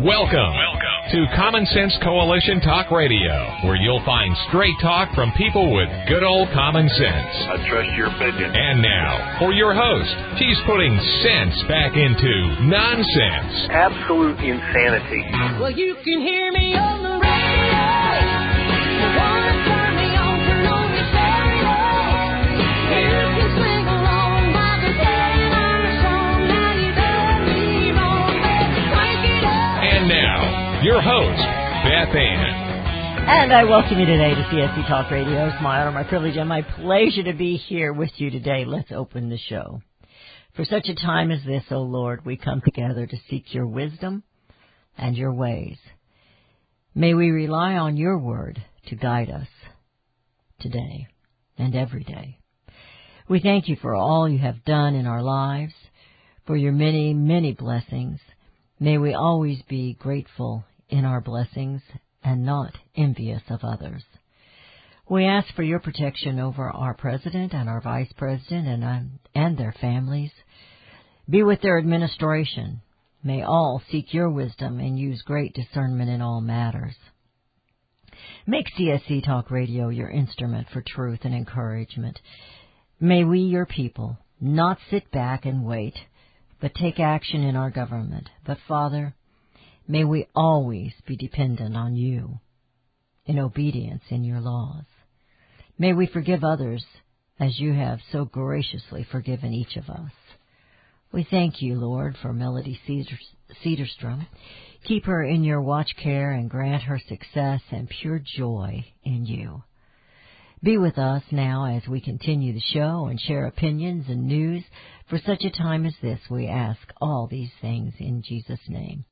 Welcome to Common Sense Coalition Talk Radio, where you'll find straight talk from people with good old common sense. I trust your opinion. And now, for your host, she's putting sense back into nonsense. Absolute insanity. Well, you can hear me on the radio. You wanna turn me on, turn on your stereo. You can sing along while they're playing our song. Now you done me wrong, baby, crank it up. And now, your host, Beth Ann. And I welcome you today to CSC Talk Radio. It's my honor, my privilege, and my pleasure to be here with you today. Let's open the show. For such a time as this, O Lord, we come together to seek your wisdom and your ways. May we rely on your word to guide us today and every day. We thank you for all you have done in our lives, for your many, many blessings. May we always be grateful in our blessings and not envious of others. We ask for your protection over our president and our vice president and their families. Be with their administration. May all seek your wisdom and use great discernment in all matters. Make CSC Talk Radio your instrument for truth and encouragement. May we, your people, not sit back and wait, but take action in our government. But, Father, may we always be dependent on you in obedience in your laws. May we forgive others as you have so graciously forgiven each of us. We thank you, Lord, for Melody Cedarstrom. Keep her in your watch care and grant her success and pure joy in you. Be with us now as we continue the show and share opinions and news. For such a time as this, we ask all these things in Jesus' name.